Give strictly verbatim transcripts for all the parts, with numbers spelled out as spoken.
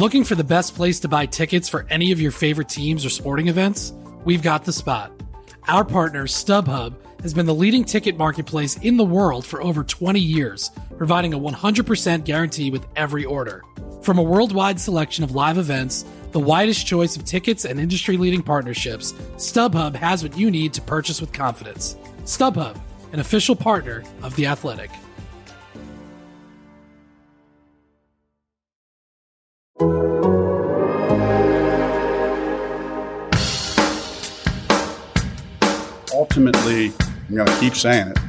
Looking for the best place to buy tickets for any of your favorite teams or sporting events? We've got the spot. Our partner, StubHub, has been the leading ticket marketplace in the world for over twenty years, providing a one hundred percent guarantee with every order. From a worldwide selection of live events, the widest choice of tickets and industry-leading partnerships, StubHub has what you need to purchase with confidence. StubHub, an official partner of The Athletic. Ultimately, I'm going to keep saying it.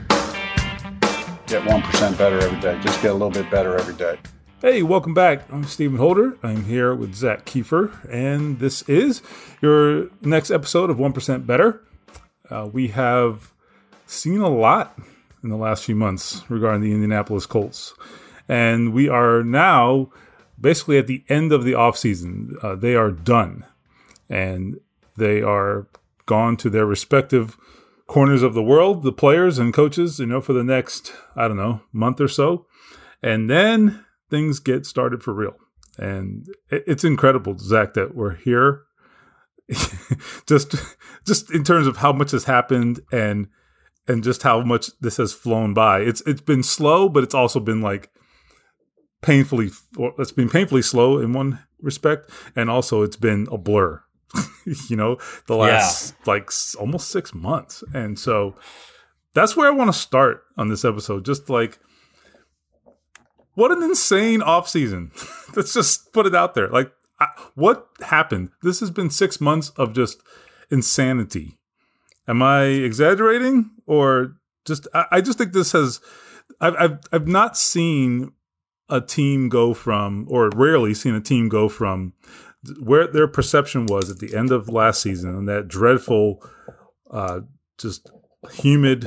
Get one percent better every day. Just get a little bit better every day. Hey, welcome back. I'm Stephen Holder. I'm here with Zach Kiefer, and this is your next episode of one percent Better. Uh, we have seen a lot in the last few months regarding the Indianapolis Colts, and we are now basically at the end of the offseason. Uh, they are done, and they are gone to their respective corners of the world, the players and coaches, you know, for the next, I don't know, month or so. And then things get started for real. And it's incredible, Zach, that we're here just just in terms of how much has happened and and just how much this has flown by. It's it's been slow, but it's also been like painfully it's been painfully slow in one respect, and also it's been a blur. you know, the last yeah. like almost six months. And so that's where I want to start on this episode. Just like, what an insane offseason. Let's just put it out there. Like, I, what happened? This has been six months of just insanity. Am I exaggerating? Or just, I, I just think this has, I've, I've, I've not seen a team go from, or rarely seen a team go from where their perception was at the end of last season and that dreadful, uh, just humid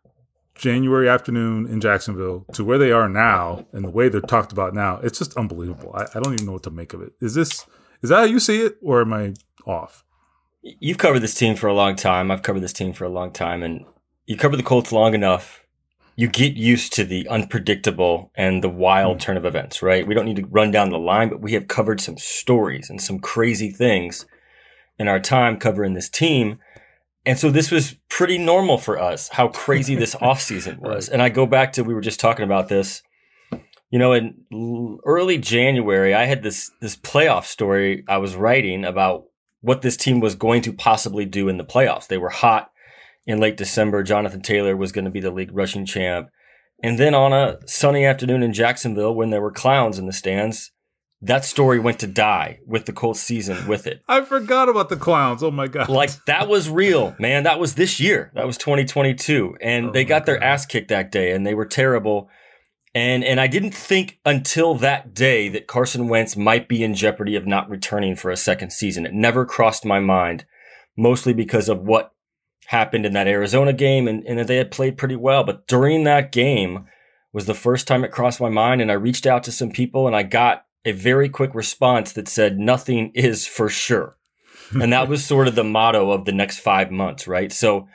January afternoon in Jacksonville to where they are now and the way they're talked about now. It's just unbelievable. I, I don't even know what to make of it. Is this, is that how you see it, or am I off? You've covered this team for a long time. I've covered this team for a long time, and you cover the Colts long enough. You get used to the unpredictable and the wild mm. turn of events, right? We don't need to run down the line, but we have covered some stories and some crazy things in our time covering this team. And so this was pretty normal for us, how crazy this offseason was. Right. And I go back to, we were just talking about this, you know, in early January, I had this, this playoff story I was writing about what this team was going to possibly do in the playoffs. They were hot. In late December, Jonathan Taylor was going to be the league rushing champ. And then on a sunny afternoon in Jacksonville, when there were clowns in the stands, that story went to die with the Colts season with it. I forgot about the clowns. Oh, my God. Like, that was real, man. That was this year. That was twenty twenty-two. And oh they got their God. ass kicked that day, and they were terrible. And and I didn't think until that day that Carson Wentz might be in jeopardy of not returning for a second season. It never crossed my mind, mostly because of what happened in that Arizona game, and, and they had played pretty well. But during that game was the first time it crossed my mind, and I reached out to some people, and I got a very quick response that said, nothing is for sure. And that was sort of the motto of the next five months, right? So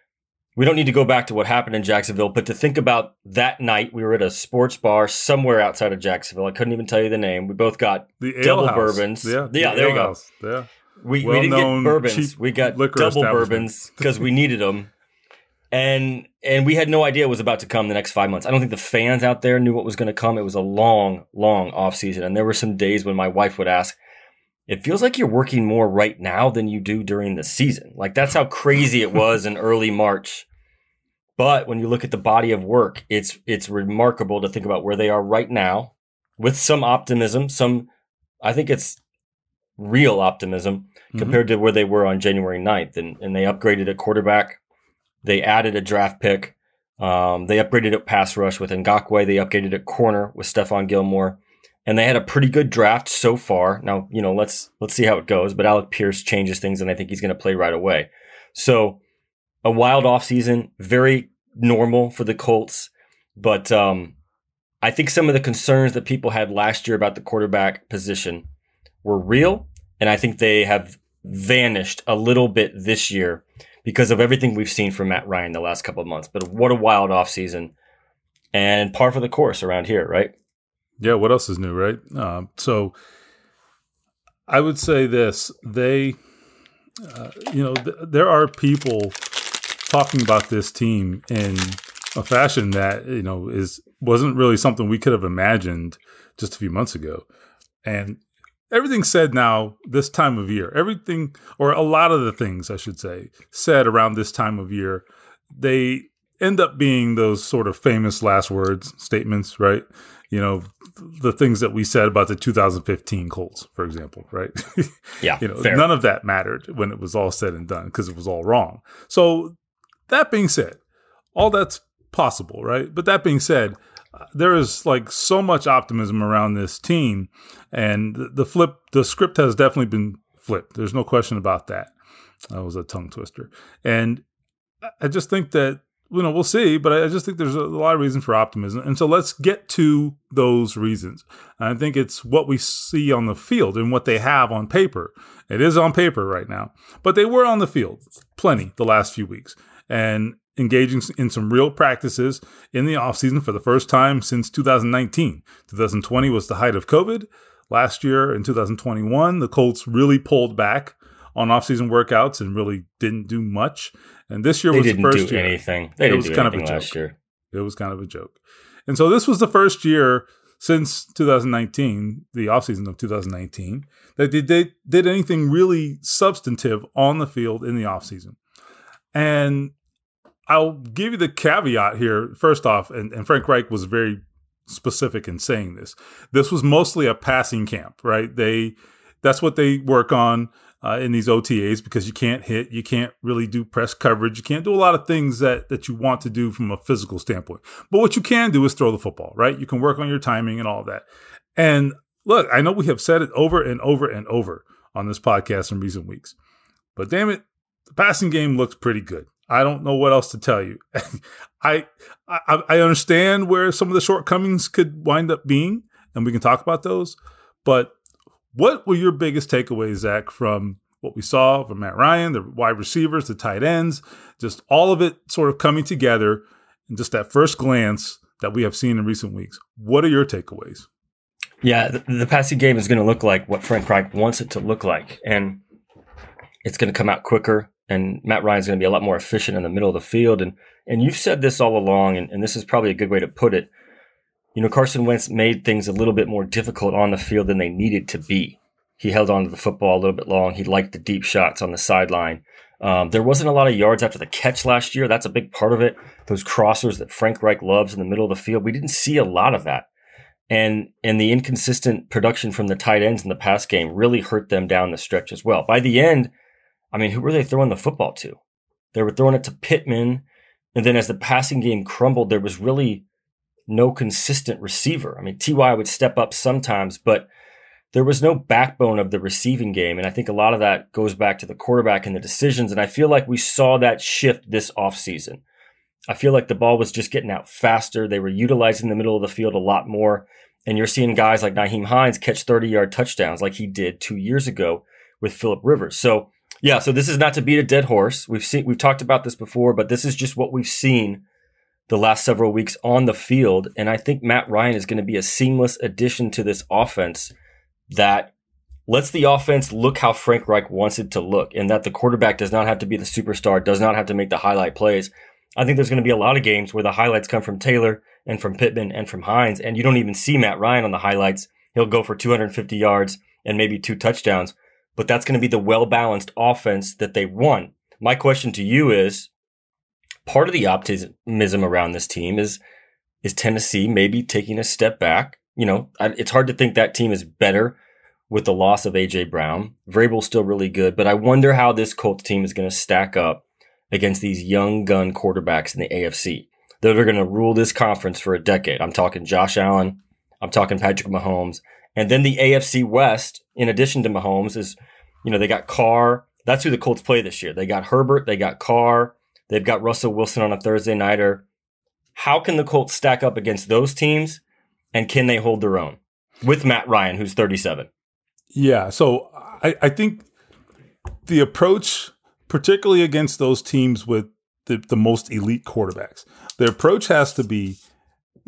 we don't need to go back to what happened in Jacksonville, but to think about that night, we were at a sports bar somewhere outside of Jacksonville. I couldn't even tell you the name. We both got the double house. bourbons. Yeah, yeah the there you go. House. Yeah. We, we didn't get bourbons. We got double bourbons bourbons because we needed them. And and we had no idea it was about to come the next five months. I don't think the fans out there knew what was going to come. It was a long, long off season. And there were some days when my wife would ask, it feels like you're working more right now than you do during the season. Like, that's how crazy it was in early March. But when you look at the body of work, it's it's remarkable to think about where they are right now with some optimism. Some, I think it's real optimism mm-hmm. compared to where they were on January ninth. And, and they upgraded at quarterback. They added a draft pick. Um, they upgraded at pass rush with Ngakoue. They upgraded at corner with Stephon Gilmore. And they had a pretty good draft so far. Now, you know, let's let's see how it goes. But Alec Pierce changes things, and I think he's going to play right away. So a wild offseason, very normal for the Colts. But um, I think some of the concerns that people had last year about the quarterback position were real. And I think they have vanished a little bit this year because of everything we've seen from Matt Ryan the last couple of months. But what a wild offseason, and par for the course around here, right? Yeah, what else is new, right? Uh, so I would say this. They, uh, you know, th- there are people talking about this team in a fashion that, you know, is wasn't really something we could have imagined just a few months ago. And everything's said now this time of year. Everything, or a lot of the things, I should say, said around this time of year, they end up being those sort of famous last words statements, right? You know, the things that we said about the two thousand fifteen Colts, for example, right? Yeah, you know, fair. None of that mattered when it was all said and done because it was all wrong. So that being said, all that's possible, right? But that being said, uh, there is like so much optimism around this team, and the, the flip, the script has definitely been flipped. There's no question about that. That was a tongue twister, and I just think that, you know, we'll see, but I just think there's a lot of reason for optimism. And so let's get to those reasons. And I think it's what we see on the field and what they have on paper. It is on paper right now, but they were on the field plenty the last few weeks and engaging in some real practices in the offseason for the first time since two thousand nineteen. twenty twenty was the height of COVID. Last year in two thousand twenty-one, the Colts really pulled back on offseason workouts and really didn't do much. And this year they was didn't the first do year. anything. They it didn't was do kind of a anything joke. last year. It was kind of a joke. And so this was the first year since two thousand nineteen, the offseason of two thousand nineteen, that they did, did anything really substantive on the field in the offseason. And I'll give you the caveat here. First off, and, and Frank Reich was very specific in saying this. This was mostly a passing camp, right? They that's what they work on uh, in these O T As because you can't hit, you can't really do press coverage, you can't do a lot of things that that you want to do from a physical standpoint. But what you can do is throw the football, right? You can work on your timing and all that. And look, I know we have said it over and over and over on this podcast in recent weeks, but damn it, the passing game looks pretty good. I don't know what else to tell you. I, I I understand where some of the shortcomings could wind up being, and we can talk about those. But what were your biggest takeaways, Zach, from what we saw from Matt Ryan, the wide receivers, the tight ends, just all of it sort of coming together, and just that first glance that we have seen in recent weeks? What are your takeaways? Yeah, the, the passing game is going to look like what Frank Reich wants it to look like, and it's going to come out quicker. And Matt Ryan's going to be a lot more efficient in the middle of the field. And and you've said this all along, and, and this is probably a good way to put it. You know, Carson Wentz made things a little bit more difficult on the field than they needed to be. He held on to the football a little bit long. He liked the deep shots on the sideline. Um, there wasn't a lot of yards after the catch last year. That's a big part of it. Those crossers that Frank Reich loves in the middle of the field. We didn't see a lot of that. And and the inconsistent production from the tight ends in the pass game really hurt them down the stretch as well. By the end, I mean, who were they throwing the football to? They were throwing it to Pittman. And then as the passing game crumbled, there was really no consistent receiver. I mean, T Y would step up sometimes, but there was no backbone of the receiving game. And I think a lot of that goes back to the quarterback and the decisions. And I feel like we saw that shift this offseason. I feel like the ball was just getting out faster. They were utilizing the middle of the field a lot more. And you're seeing guys like Nyheim Hines catch thirty-yard touchdowns like he did two years ago with Phillip Rivers. So, yeah, so this is not to beat a dead horse. We've seen, we've talked about this before, but this is just what we've seen the last several weeks on the field. And I think Matt Ryan is going to be a seamless addition to this offense that lets the offense look how Frank Reich wants it to look, and that the quarterback does not have to be the superstar, does not have to make the highlight plays. I think there's going to be a lot of games where the highlights come from Taylor and from Pittman and from Hines, and you don't even see Matt Ryan on the highlights. He'll go for two hundred fifty yards and maybe two touchdowns. But that's going to be the well-balanced offense that they want. My question to you is, part of the optimism around this team is, is Tennessee maybe taking a step back? You know, it's hard to think that team is better with the loss of A J Brown. Vrabel's still really good, but I wonder how this Colts team is going to stack up against these young gun quarterbacks in the A F C that are going to rule this conference for a decade. I'm talking Josh Allen. I'm talking Patrick Mahomes. And then the A F C West, in addition to Mahomes, is, you know, they got Carr. That's who the Colts play this year. They got Herbert. They got Carr. They've got Russell Wilson on a Thursday nighter. How can the Colts stack up against those teams? And can they hold their own with Matt Ryan, who's thirty-seven? Yeah. So I, I think the approach, particularly against those teams with the, the most elite quarterbacks, the approach has to be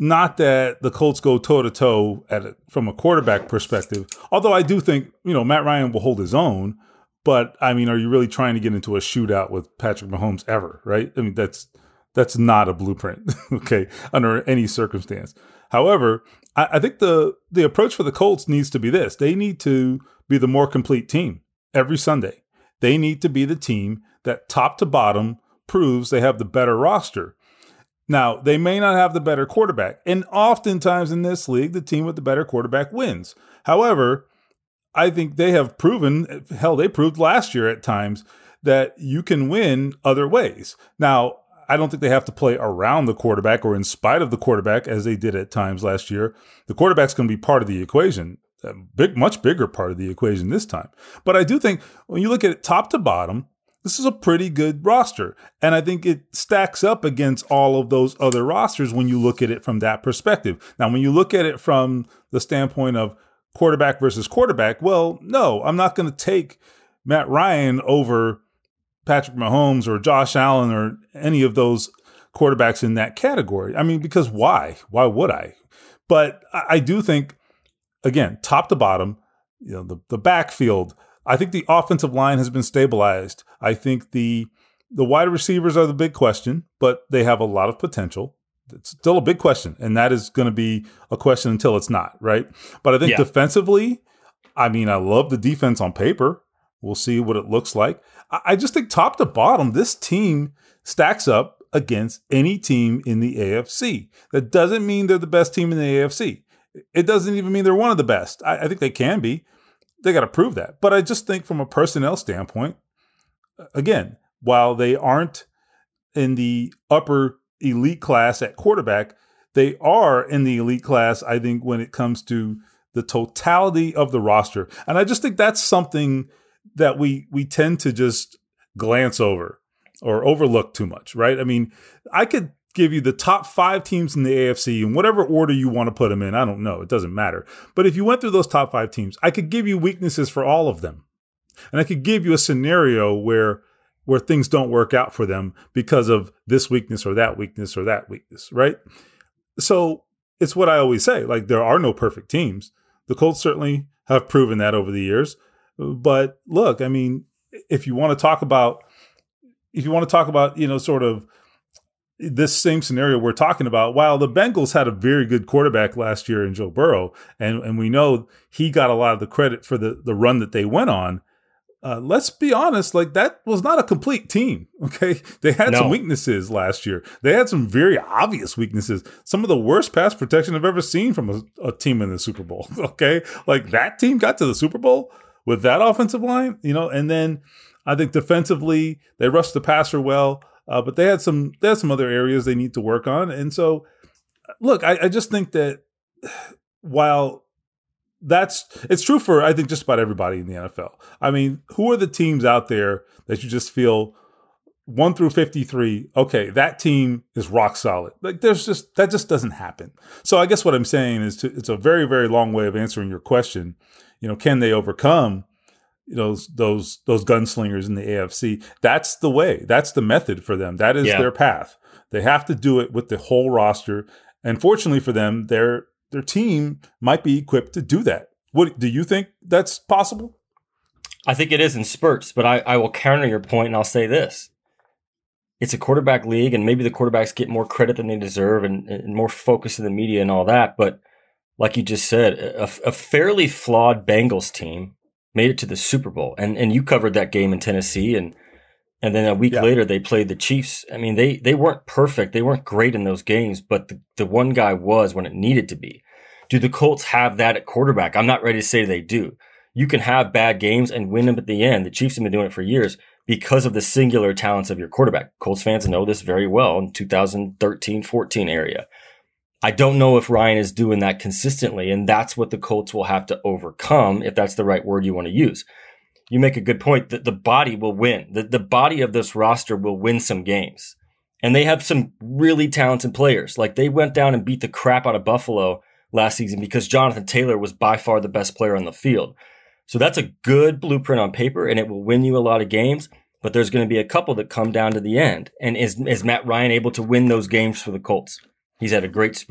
not that the Colts go toe to toe at it from a quarterback perspective. Although I do think, you know, Matt Ryan will hold his own. But I mean, are you really trying to get into a shootout with Patrick Mahomes ever? Right? I mean, that's that's not a blueprint. Okay, under any circumstance. However, I, I think the the approach for the Colts needs to be this: they need to be the more complete team every Sunday. They need to be the team that top to bottom proves they have the better roster. Now, they may not have the better quarterback, and oftentimes in this league, the team with the better quarterback wins. However, I think they have proven, hell, they proved last year at times that you can win other ways. Now, I don't think they have to play around the quarterback or in spite of the quarterback as they did at times last year. The quarterback's going to be part of the equation, a big, much bigger part of the equation this time. But I do think when you look at it top to bottom, this is a pretty good roster. And I think it stacks up against all of those other rosters when you look at it from that perspective. Now, when you look at it from the standpoint of quarterback versus quarterback, well, no, I'm not going to take Matt Ryan over Patrick Mahomes or Josh Allen or any of those quarterbacks in that category. I mean, because why? Why would I? But I do think, again, top to bottom, you know, the, the backfield, I think the offensive line has been stabilized. I think the the wide receivers are the big question, but they have a lot of potential. It's still a big question, and that is going to be a question until it's not, right? But I think yeah. defensively, I mean, I love the defense on paper. We'll see what it looks like. I, I just think top to bottom, this team stacks up against any team in the A F C. That doesn't mean they're the best team in the A F C. It doesn't even mean they're one of the best. I, I think they can be. They got to prove that. But I just think from a personnel standpoint, again, while they aren't in the upper elite class at quarterback, they are in the elite class, I think, when it comes to the totality of the roster. And I just think that's something that we we tend to just glance over or overlook too much, right? I mean, I could give you the top five teams in the A F C in whatever order you want to put them in. I don't know. It doesn't matter. But if you went through those top five teams, I could give you weaknesses for all of them. And I could give you a scenario where where things don't work out for them because of this weakness or that weakness or that weakness, right? So it's what I always say. Like, there are no perfect teams. The Colts certainly have proven that over the years. But look, I mean, if you want to talk about, if you want to talk about, you know, sort of this same scenario we're talking about, while the Bengals had a very good quarterback last year in Joe Burrow, and, and we know he got a lot of the credit for the, the run that they went on, uh, let's be honest, like, that was not a complete team, okay? They had no. some weaknesses last year. They had some very obvious weaknesses. Some of the worst pass protection I've ever seen from a, a team in the Super Bowl, okay? Like, that team got to the Super Bowl with that offensive line, you know, and then I think defensively, they rushed the passer well. Uh, but they had some they had some other areas they need to work on. And so, look, I, I just think that while that's it's true for, I think, just about everybody in the N F L. I mean, who are the teams out there that you just feel one through fifty-three, okay, that team is rock solid? Like, there's just that just doesn't happen. So I guess what I'm saying is to, it's a very, very long way of answering your question. You know, can they overcome those those those gunslingers in the A F C? That's the way. That's the method for them. That is yeah. their path. They have to do it with the whole roster. And fortunately for them, their their team might be equipped to do that. What do you think that's possible? I think it is in spurts, but I, I will counter your point, and I'll say this. It's a quarterback league, and maybe the quarterbacks get more credit than they deserve and, and more focus in the media and all that. But like you just said, a, a fairly flawed Bengals team made it to the Super Bowl. And and you covered that game in Tennessee, and and then a week yeah. later they played the Chiefs. I mean, they they weren't perfect. They weren't great in those games, but the, the one guy was when it needed to be. Do the Colts have that at quarterback? I'm not ready to say they do. You can have bad games and win them at the end. The Chiefs have been doing it for years because of the singular talents of your quarterback. Colts fans know this very well in two thousand thirteen fourteen area. I don't know if Ryan is doing that consistently, and that's what the Colts will have to overcome, if that's the right word you want to use. You make a good point that the body will win. The, the body of this roster will win some games. And they have some really talented players. Like, they went down and beat the crap out of Buffalo last season because Jonathan Taylor was by far the best player on the field. So that's a good blueprint on paper, and it will win you a lot of games. But there's going to be a couple that come down to the end. And is, is Matt Ryan able to win those games for the Colts? He's had a great spring.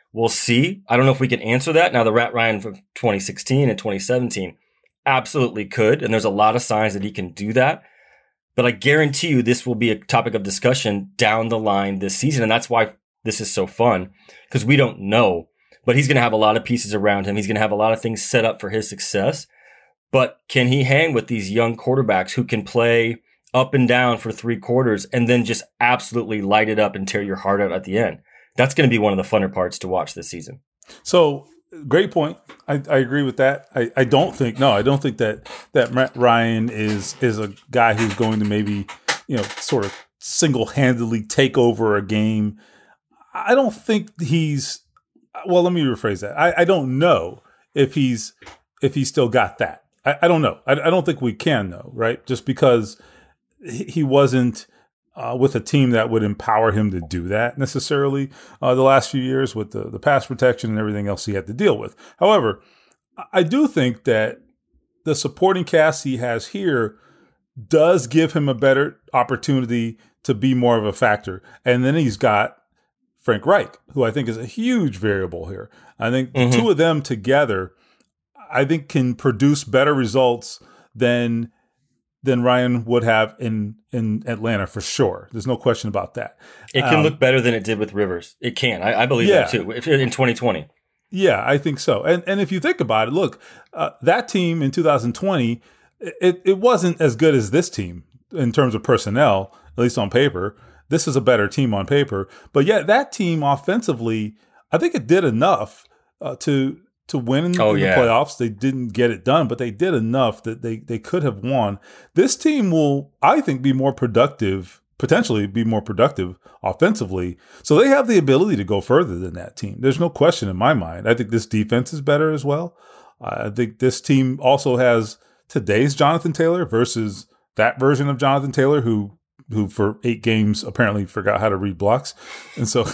We'll see. I don't know if we can answer that. Now, the Matt Ryan from twenty sixteen and twenty seventeen absolutely could, and there's a lot of signs that he can do that. But I guarantee you this will be a topic of discussion down the line this season, and that's why this is so fun, because we don't know. But he's going to have a lot of pieces around him. He's going to have a lot of things set up for his success. But can he hang with these young quarterbacks who can play up and down for three quarters and then just absolutely light it up and tear your heart out at the end? That's going to be one of the funner parts to watch this season. So great point. I, I agree with that. I, I don't think, no, I don't think that, that Matt Ryan is, is a guy who's going to maybe, you know, sort of single-handedly take over a game. I don't think he's, well, let me rephrase that. I, I don't know if he's, if he's still got that. I, I don't know. I, I don't think we can know, right? Just because he wasn't, Uh, with a team that would empower him to do that necessarily uh, the last few years with the, the pass protection and everything else he had to deal with. However, I do think that the supporting cast he has here does give him a better opportunity to be more of a factor. And then he's got Frank Reich, who I think is a huge variable here. I think mm-hmm. the two of them together, I think can produce better results than than Ryan would have in, in Atlanta for sure. There's no question about that. It can um, look better than it did with Rivers. It can. I, I believe yeah. that too. If, in twenty twenty. Yeah, I think so. And and if you think about it, look, uh, that team in two thousand twenty, it, it wasn't as good as this team in terms of personnel, at least on paper. This is a better team on paper. But yet that team offensively, I think it did enough uh, to to win in, oh, in yeah. the playoffs. They didn't get it done, but they did enough that they, they could have won. This team will, I think, be more productive, potentially be more productive offensively. So they have the ability to go further than that team. There's no question in my mind. I think this defense is better as well. Uh, I think this team also has today's Jonathan Taylor versus that version of Jonathan Taylor who who for eight games apparently forgot how to read blocks. And so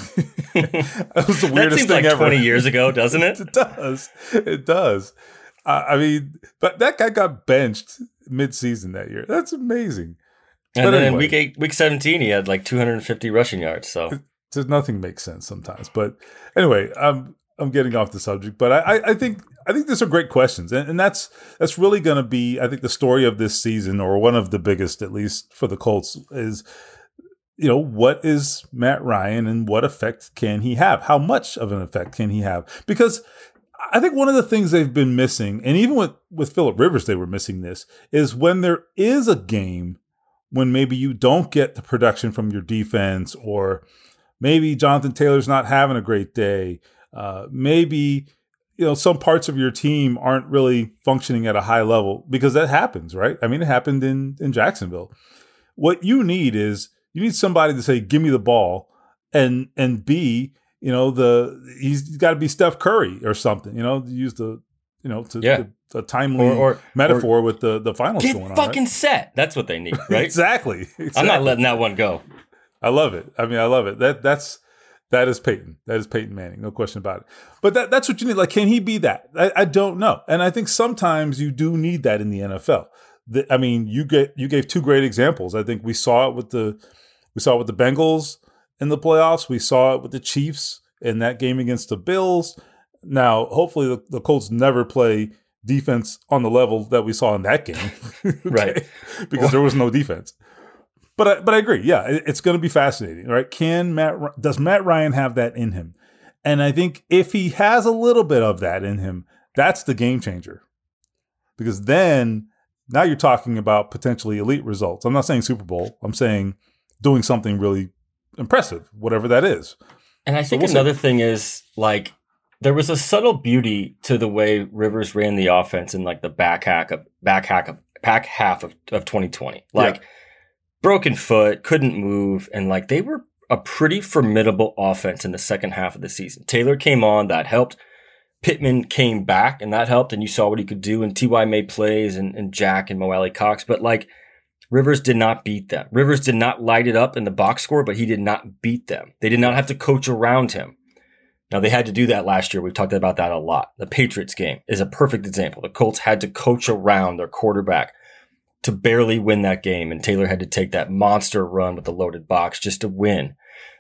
that was the weirdest that seems thing like ever. twenty years ago, doesn't it? It does. It does. Uh, I mean, but that guy got benched mid-season that year. That's amazing. And but then anyway, in week eight, week seventeen, he had like two hundred fifty rushing yards. So just nothing makes sense sometimes. But anyway, I'm I'm getting off the subject. But I, I think I think these are great questions, and, and that's that's really going to be, I think, the story of this season, or one of the biggest, at least for the Colts, is, you know, what is Matt Ryan and what effect can he have? How much of an effect can he have? Because I think one of the things they've been missing, and even with, with Phillip Rivers, they were missing this, is when there is a game when maybe you don't get the production from your defense, or maybe Jonathan Taylor's not having a great day, uh, maybe you know, some parts of your team aren't really functioning at a high level, because that happens, right? I mean, it happened in, in Jacksonville. What you need is you need somebody to say, give me the ball, and and B, you know, the he's got to be Steph Curry or something, you know, to use the, you know, to, yeah. to a timely or, or, metaphor or with the, the finals get going on. fucking Right? set. That's what they need, right? exactly, exactly. I'm not letting that one go. I love it. I mean, I love it. That that's That is Peyton. That is Peyton Manning. No question about it. But that, that's what you need. Like, can he be that? I, I don't know. And I think sometimes you do need that in the N F L. The, I mean, you get you gave two great examples. I think we saw it with the we saw it with the Bengals in the playoffs. We saw it with the Chiefs in that game against the Bills. Now, hopefully, the, the Colts never play defense on the level that we saw in that game, okay? Right? Because there was no defense. But I, but I agree. Yeah, it's going to be fascinating, right? Can Matt does Matt Ryan have that in him? And I think if he has a little bit of that in him, that's the game changer. Because then now you're talking about potentially elite results. I'm not saying Super Bowl. I'm saying doing something really impressive, whatever that is. And I think so we'll another see. thing is, like, there was a subtle beauty to the way Rivers ran the offense in like the back half of back half of back half of, of twenty twenty. Like. Yeah. Broken foot, couldn't move, and like they were a pretty formidable offense in the second half of the season. Taylor came on, that helped. Pittman came back, and that helped, and you saw what he could do, and T Y made plays, and, and Jack and Mo Alley Cox. But like Rivers did not beat them. Rivers did not light it up in the box score, but he did not beat them. They did not have to coach around him. Now, they had to do that last year. We've talked about that a lot. The Patriots game is a perfect example. The Colts had to coach around their quarterback to barely win that game, and Taylor had to take that monster run with the loaded box just to win.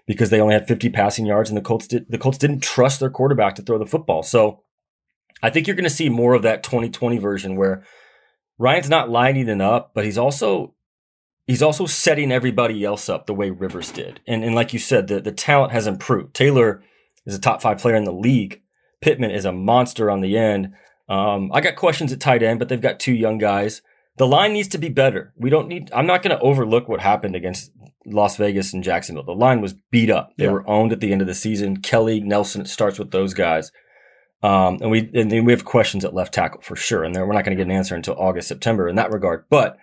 because they only had fifty passing yards, and the Colts did, the Colts didn't trust their quarterback to throw the football. So I think you're going to see more of that twenty twenty version where Ryan's not lining it up, but he's also he's also setting everybody else up the way Rivers did. And and like you said, the, the talent has improved. Taylor is a top five player in the league. Pittman is a monster on the end. Um, I got questions at tight end, but they've got two young guys. The line needs to be better. We don't need, I'm not going to overlook what happened against Las Vegas and Jacksonville. The line was beat up. They yeah. were owned at the end of the season. Kelly, Nelson, it starts with those guys. Um, and we, and then we have questions at left tackle for sure. And we're not going to get an answer until August, September in that regard. But,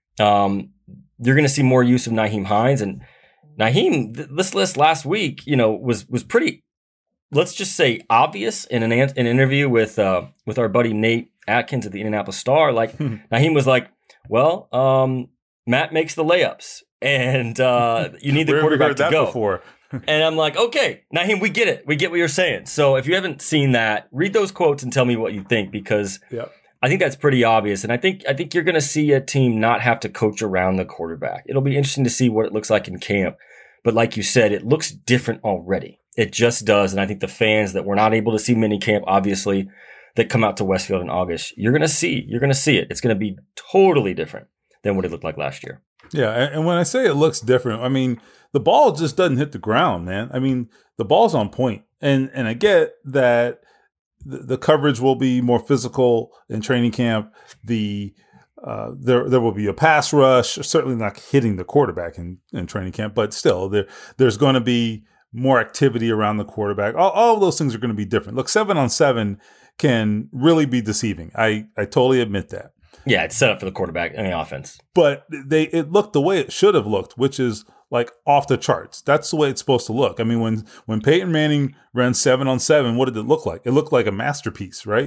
um, you're going to see more use of Nyheim Hines, and Nyheim, th- this list last week, you know, was, was pretty, let's just say obvious in an, an interview with, uh, with our buddy Nate Atkins at the Indianapolis Star. Like Nyheim was like, well, um, Matt makes the layups, and uh, you need the quarterback heard to that go. Before. And I'm like, okay, Nyheim, we get it. We get what you're saying. So if you haven't seen that, read those quotes and tell me what you think, because yep. I think that's pretty obvious. And I think I think you're going to see a team not have to coach around the quarterback. It'll be interesting to see what it looks like in camp. But like you said, it looks different already. It just does. And I think the fans that were not able to see mini camp, obviously, that come out to Westfield in August, you're going to see, you're going to see it. It's going to be totally different than what it looked like last year. Yeah. And when I say it looks different, I mean, the ball just doesn't hit the ground, man. I mean, the ball's on point. And, and I get that the, the coverage will be more physical in training camp. The, uh, there, there will be a pass rush, certainly not hitting the quarterback in, in training camp, but still there, there's going to be more activity around the quarterback. All, all of those things are going to be different. Look, seven on seven can really be deceiving. I, I totally admit that. Yeah, it's set up for the quarterback and the offense. But they it looked the way it should have looked, which is like off the charts. That's the way it's supposed to look. I mean, when when Peyton Manning ran seven on seven, what did it look like? It looked like a masterpiece, right?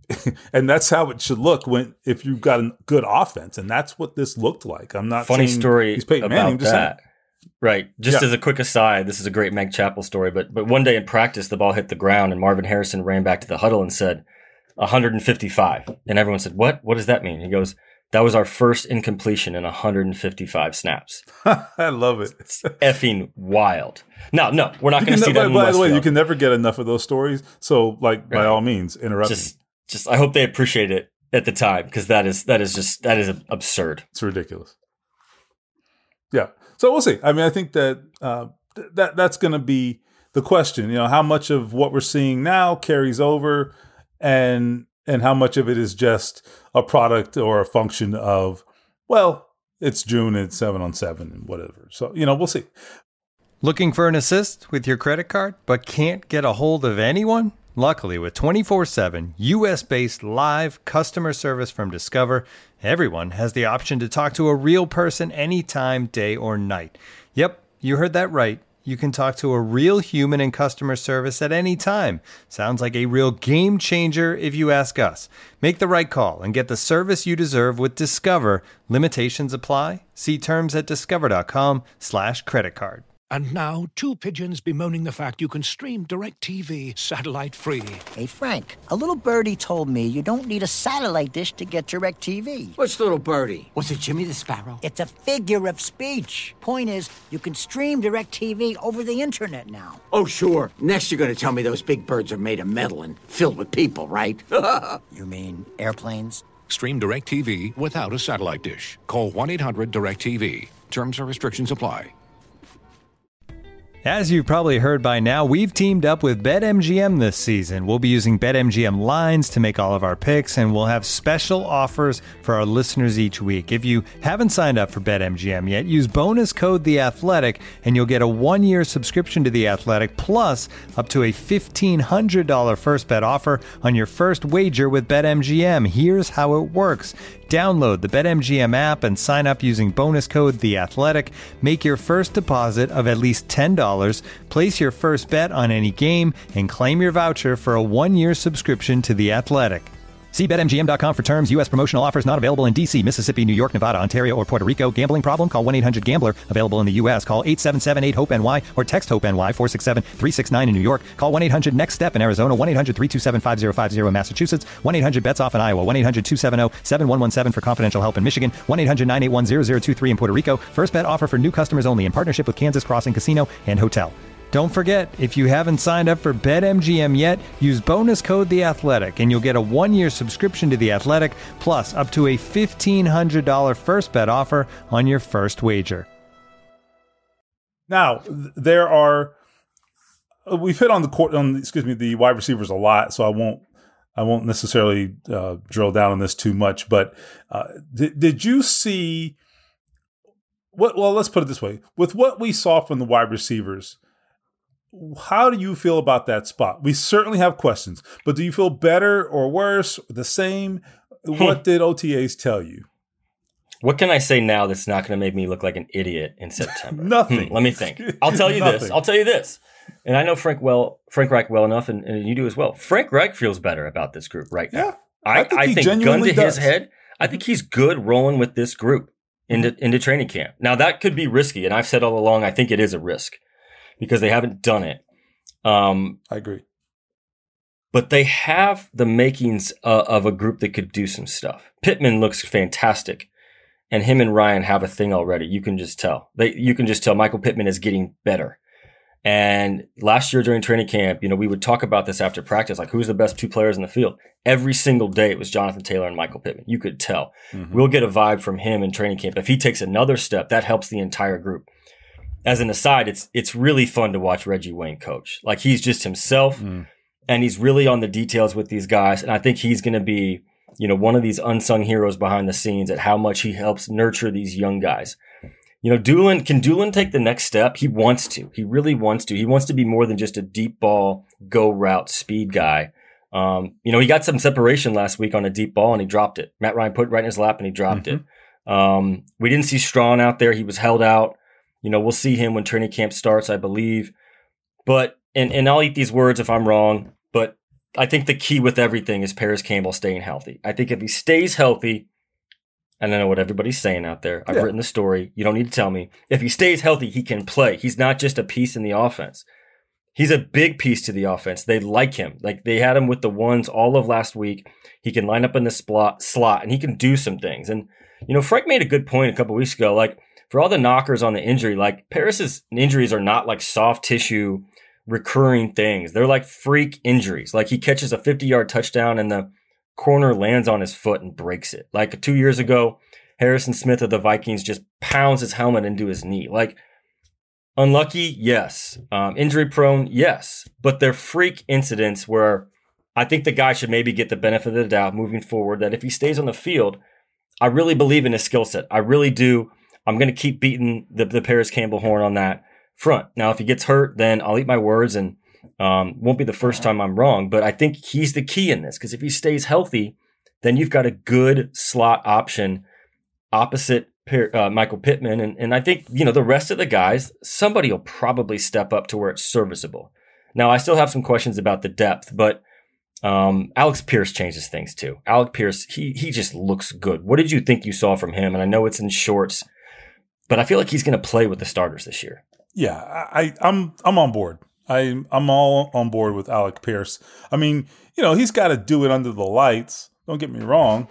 And that's how it should look when if you've got a good offense. And that's what this looked like. I'm not funny saying story he's Peyton about Manning, just that. Saying. Right. Just yeah. as a quick aside, this is a great Meg Chappell story, but but one day in practice, the ball hit the ground and Marvin Harrison ran back to the huddle and said, one fifty-five. And everyone said, what? What does that mean? He goes, that was our first incompletion in one hundred fifty-five snaps. I love it. It's effing wild. No, no, we're not going to see by, that in By the Westfield. way, you can never get enough of those stories. So, like, right. by all means, interrupt just, me. Just, I hope they appreciate it at the time, because that is that is just that is absurd. It's ridiculous. Yeah. So we'll see. I mean, I think that uh, th- that that's going to be the question. You know, how much of what we're seeing now carries over, and and how much of it is just a product or a function of, well, it's June, it's seven on seven and whatever. So, you know, we'll see. Looking for an assist with your credit card, but can't get a hold of anyone? Luckily, with twenty-four seven U S-based live customer service from Discover, everyone has the option to talk to a real person anytime, day or night. Yep, you heard that right. You can talk to a real human in customer service at any time. Sounds like a real game changer if you ask us. Make the right call and get the service you deserve with Discover. Limitations apply. See terms at discover.com slash credit card. And now, two pigeons bemoaning the fact you can stream DirecTV satellite-free. Hey, Frank, a little birdie told me you don't need a satellite dish to get DirecTV. Which little birdie? Was it Jimmy the Sparrow? It's a figure of speech. Point is, you can stream DirecTV over the internet now. Oh, sure. Next you're going to tell me those big birds are made of metal and filled with people, right? You mean airplanes? Stream DirecTV without a satellite dish. Call one eight hundred direct T V. Terms and restrictions apply. As you've probably heard by now, we've teamed up with BetMGM this season. We'll be using BetMGM lines to make all of our picks, and we'll have special offers for our listeners each week. If you haven't signed up for BetMGM yet, use bonus code The Athletic, and you'll get a one-year subscription to The Athletic, plus up to a fifteen hundred dollars first bet offer on your first wager with BetMGM. Here's how it works. Download the BetMGM app and sign up using bonus code The Athletic. Make your first deposit of at least ten dollars. Place your first bet on any game and claim your voucher for a one-year subscription to The Athletic. See Bet M G M dot com for terms. U S promotional offers not available in D C, Mississippi, New York, Nevada, Ontario, or Puerto Rico. Gambling problem? Call one eight hundred gambler. Available in the U S. Call eight seven seven eight hope N Y or text HOPE-NY four six seven three six nine in New York. Call one eight hundred next step in Arizona. one eight hundred three two seven five zero five zero in Massachusetts. one eight hundred bets off in Iowa. one eight hundred two seven zero seven one one seven for confidential help in Michigan. one eight hundred nine eight one zero zero two three in Puerto Rico. First bet offer for new customers only in partnership with Kansas Crossing Casino and Hotel. Don't forget, if you haven't signed up for BetMGM yet, use bonus code The Athletic, and you'll get a one-year subscription to The Athletic, plus up to a fifteen hundred dollars first bet offer on your first wager. Now, there are we've hit on the court on excuse me the wide receivers a lot, so I won't I won't necessarily uh, drill down on this too much. But uh, did, did you see what? Well, let's put it this way: with what we saw from the wide receivers, how do you feel about that spot? We certainly have questions, but do you feel better or worse, the same? What did O T As tell you? What can I say now that's not going to make me look like an idiot in September? Nothing. Hmm, let me think. I'll tell you this. I'll tell you this. And I know Frank well, Frank Reich well enough, and, and you do as well. Frank Reich feels better about this group right now. Yeah, I, I think, I he think gun to genuinely his does. head, I think he's good rolling with this group into, into training camp. Now, that could be risky, and I've said all along I think it is a risk because they haven't done it. Um, I agree. But they have the makings uh, of a group that could do some stuff. Pittman looks fantastic, and him and Ryan have a thing already. You can just tell. They, you can just tell Michael Pittman is getting better. And last year during training camp, you know, we would talk about this after practice, like who's the best two players in the field. Every single day it was Jonathan Taylor and Michael Pittman. You could tell. Mm-hmm. We'll get a vibe from him in training camp. If he takes another step, that helps the entire group. As an aside, it's it's really fun to watch Reggie Wayne coach. Like he's just himself, mm. and he's really on the details with these guys. And I think he's going to be, you know, one of these unsung heroes behind the scenes at how much he helps nurture these young guys. You know, Doolin, can Doolin take the next step? He wants to. He really wants to. He wants to be more than just a deep ball, go route, speed guy. Um, you know, he got some separation last week on a deep ball and he dropped it. Matt Ryan put it right in his lap and he dropped mm-hmm. it. Um, we didn't see Strawn out there. He was held out. You know, we'll see him when training camp starts, I believe. But, and, and I'll eat these words if I'm wrong, but I think the key with everything is Paris Campbell staying healthy. I think if he stays healthy, and I know what everybody's saying out there. I've yeah. written the story. You don't need to tell me. If he stays healthy, he can play. He's not just a piece in the offense. He's a big piece to the offense. They like him. Like they had him with the ones all of last week. He can line up in the slot, slot and he can do some things. And, you know, Frank made a good point a couple weeks ago. Like for all the knockers on the injury, like Paris's injuries are not like soft tissue recurring things. They're like freak injuries. Like he catches a fifty-yard touchdown and the corner lands on his foot and breaks it. Like two years ago, Harrison Smith of the Vikings just pounds his helmet into his knee. Like unlucky, yes. Um, injury prone, yes. But they're freak incidents where I think the guy should maybe get the benefit of the doubt moving forward that if he stays on the field, I really believe in his skill set. I really do. I'm going to keep beating the, the Paris Campbell horn on that front. Now, if he gets hurt, then I'll eat my words and Um, won't be the first time I'm wrong, but I think he's the key in this because if he stays healthy, then you've got a good slot option opposite uh, Michael Pittman. And, and I think, you know, the rest of the guys, somebody will probably step up to where it's serviceable. Now, I still have some questions about the depth, but um, Alex Pierce changes things too. Alex Pierce, he he just looks good. What did you think you saw from him? And I know it's in shorts, but I feel like he's going to play with the starters this year. Yeah, I, I'm I'm on board. I, I'm all on board with Alec Pierce. I mean, you know, he's got to do it under the lights. Don't get me wrong.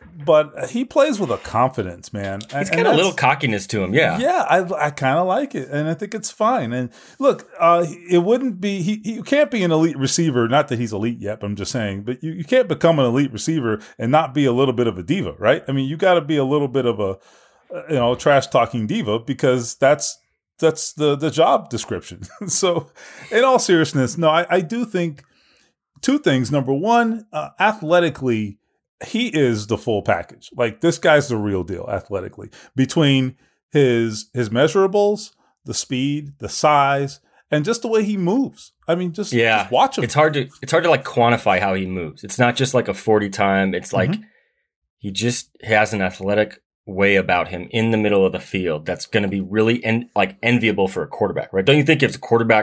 But he plays with a confidence, man. He's got a little cockiness to him, yeah. Yeah, I, I kind of like it, and I think it's fine. And look, uh, it wouldn't be – he you can't be an elite receiver. Not that he's elite yet, but I'm just saying. But you, you can't become an elite receiver and not be a little bit of a diva, right? I mean, you got to be a little bit of a, you know, trash-talking diva because that's – That's the, the job description. So in all seriousness, no, I, I do think two things. Number one, uh, athletically, he is the full package. Like this guy's the real deal athletically. Between his his measurables, the speed, the size, and just the way he moves. I mean, just, yeah, just watch him. It's hard to it's hard to like quantify how he moves. It's not just like a forty time. It's like mm-hmm. he just has an athletic way about him in the middle of the field that's going to be really en- like enviable for a quarterback, right? Don't you think if a quarterback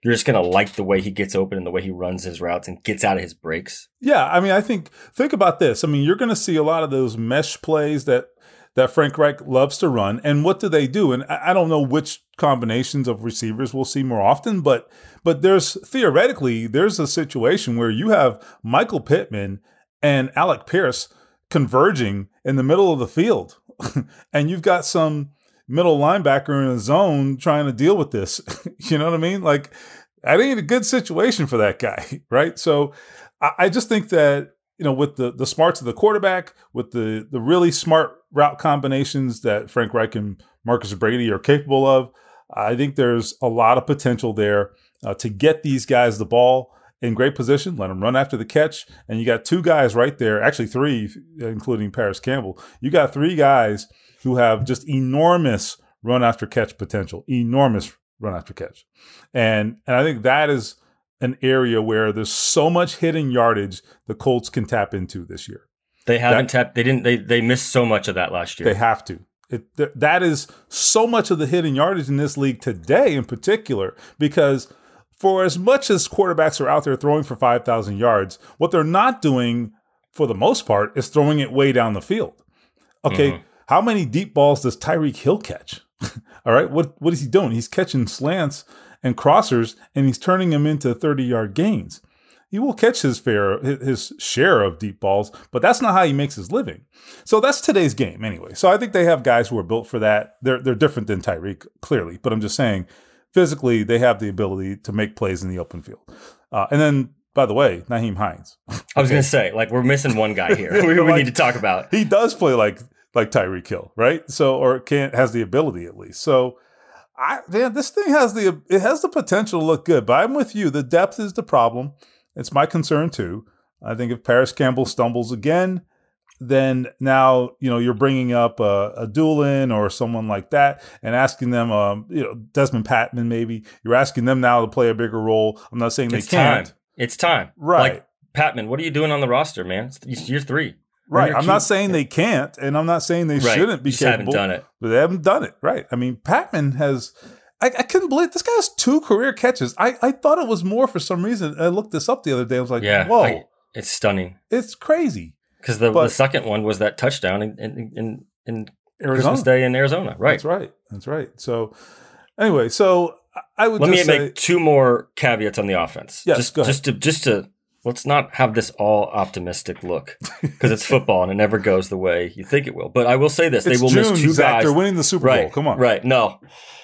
you're just going to like the way he gets open and the way he runs his routes and gets out of his breaks. Yeah, I mean, I think think about this. I mean, you're going to see a lot of those mesh plays that that Frank Reich loves to run. And what do they do? And I don't know which combinations of receivers we'll see more often, but but there's theoretically there's a situation where you have Michael Pittman and Alec Pierce converging in the middle of the field, and you've got some middle linebacker in a zone trying to deal with this. You know what I mean? Like, I think it's a good situation for that guy, right? So I, I just think that, you know, with the the smarts of the quarterback, with the the really smart route combinations that Frank Reich and Marcus Brady are capable of, I think there's a lot of potential there uh, to get these guys the ball in great position, let them run after the catch. And you got two guys right there, actually three, including Paris Campbell. You got three guys who have just enormous run after catch potential, enormous run after catch. And, and I think that is an area where there's so much hidden yardage the Colts can tap into this year. They haven't that, tapped, they didn't, they, they missed so much of that last year. They have to. It, th- that is so much of the hidden yardage in this league today in particular, because for as much as quarterbacks are out there throwing for five thousand yards, what they're not doing for the most part is throwing it way down the field. Okay, mm-hmm. How many deep balls does Tyreek Hill catch? All right, what what is he doing? He's catching slants and crossers, and he's turning them into thirty-yard gains. He will catch his fair, his share of deep balls, but that's not how he makes his living. So that's today's game anyway. So I think they have guys who are built for that. They're they're different than Tyreek, clearly, but I'm just saying, physically, they have the ability to make plays in the open field. Uh, and then, by the way, Nyheim Hines. I was okay. going to say, like, we're missing one guy here. we, we like, need to talk about. He does play like like Tyreek Hill, right? So, or can't has the ability at least. So, I man, this thing has the it has the potential to look good. But I'm with you. The depth is the problem. It's my concern too. I think if Paris Campbell stumbles again, then now, you know, you're bringing up a, a Doolin or someone like that and asking them, um, you know, Desmond Patman maybe. You're asking them now to play a bigger role. I'm not saying they it's can't. Time. It's time. Right. Like, Patman, what are you doing on the roster, man? It's year three. Right. I'm not saying they can't, and I'm not saying they right. shouldn't be you capable. Haven't done it. But they haven't done it. Right. I mean, Patman has – I couldn't believe – this guy has two career catches. I, I thought it was more for some reason. I looked this up the other day. I was like, yeah, whoa. I, it's stunning. It's crazy. Because the, the second one was that touchdown in in, in, in Arizona. Christmas Day in Arizona. Right. That's right. That's right. So anyway, so I would Let just me say, make two more caveats on the offense. Yes, just, go ahead. just to just to let's not have this all optimistic look because it's football and it never goes the way you think it will. But I will say this: it's they will June, miss two Zach, guys. They're winning the Super right, Bowl. Come on. Right. No.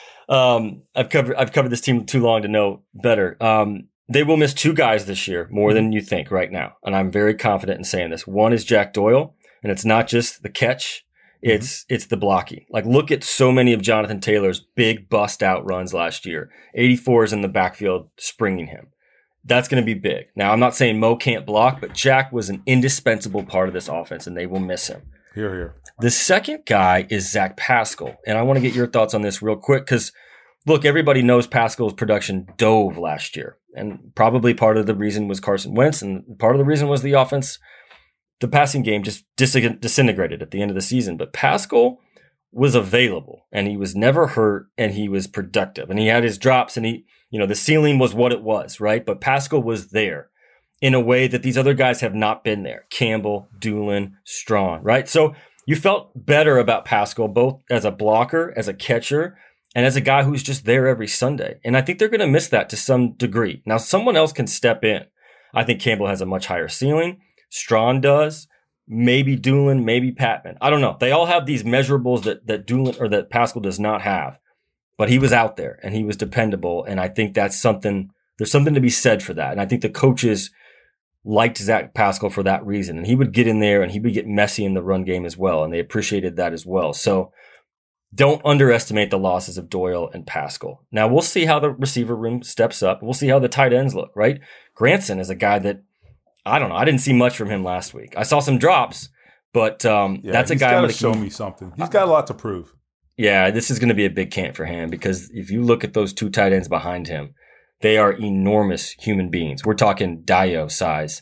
Um, I've covered I've covered this team too long to know better. Um, they will miss two guys this year, more than you think right now, and I'm very confident in saying this. One is Jack Doyle, and it's not just the catch; it's mm-hmm. it's the blocking. Like, look at so many of Jonathan Taylor's big bust out runs last year. eighty-fours in the backfield, springing him. That's going to be big. Now, I'm not saying Mo can't block, but Jack was an indispensable part of this offense, and they will miss him. Here, here. The second guy is Zach Pascal, and I want to get your thoughts on this real quick because, look, everybody knows Pascal's production dove last year, and probably part of the reason was Carson Wentz, and part of the reason was the offense, the passing game just dis- disintegrated at the end of the season. But Pascal was available, and he was never hurt, and he was productive, and he had his drops, and he, you know, the ceiling was what it was, right? But Pascal was there in a way that these other guys have not been there. Campbell, Doolin, Strawn, right? So you felt better about Pascal, both as a blocker, as a catcher, and as a guy who's just there every Sunday. And I think they're going to miss that to some degree. Now, someone else can step in. I think Campbell has a much higher ceiling. Strawn does. Maybe Doolin, maybe Patman. I don't know. They all have these measurables that, that Doolin or that Pascal does not have. But he was out there and he was dependable. And I think that's something, there's something to be said for that. And I think the coaches liked Zach Pascal for that reason. And he would get in there and he would get messy in the run game as well. And they appreciated that as well. So don't underestimate the losses of Doyle and Pascal. Now, we'll see how the receiver room steps up. We'll see how the tight ends look, right? Granson is a guy that, I don't know, I didn't see much from him last week. I saw some drops, but um, yeah, that's a he's guy I'm got going to show me something. He's got a lot to prove. Yeah, this is going to be a big camp for him because if you look at those two tight ends behind him, they are enormous human beings. We're talking Dio size,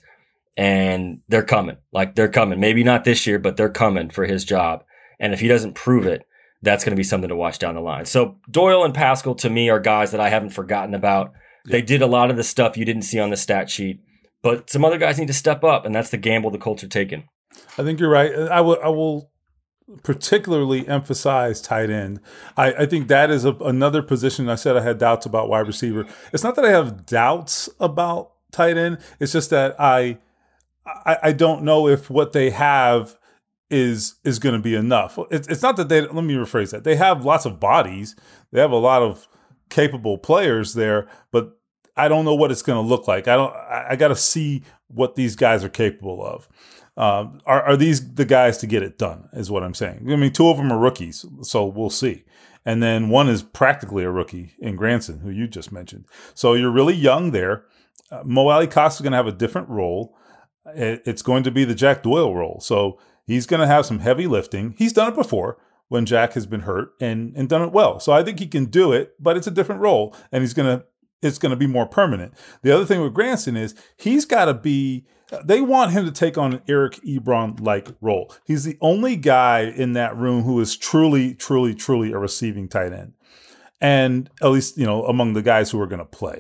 and they're coming. Like, they're coming. Maybe not this year, but they're coming for his job. And if he doesn't prove it, that's going to be something to watch down the line. So Doyle and Pascal, to me, are guys that I haven't forgotten about. They did a lot of the stuff you didn't see on the stat sheet, but some other guys need to step up, and that's the gamble the Colts are taking. I think you're right. I will, I will particularly emphasize tight end. I, I think that is a, another position. I said I had doubts about wide receiver. It's not that I have doubts about tight end. It's just that I, I, I don't know if what they have is is going to be enough. It's, it's not that they, let me rephrase that. They have lots of bodies. They have a lot of capable players there, but I don't know what it's going to look like. I don't. I, I got to see what these guys are capable of. Um, are are these the guys to get it done? Is what I'm saying. I mean, two of them are rookies, so we'll see. And then one is practically a rookie in Granson, who you just mentioned. So you're really young there. Uh, Mo Alie-Cox is going to have a different role. It, it's going to be the Jack Doyle role. So he's going to have some heavy lifting. He's done it before when Jack has been hurt and and done it well. So I think he can do it, but it's a different role, and he's going to. It's going to be more permanent. The other thing with Granson is he's got to be, they want him to take on an Eric Ebron-like role. He's the only guy in that room who is truly, truly, truly a receiving tight end. And at least, you know, among the guys who are going to play.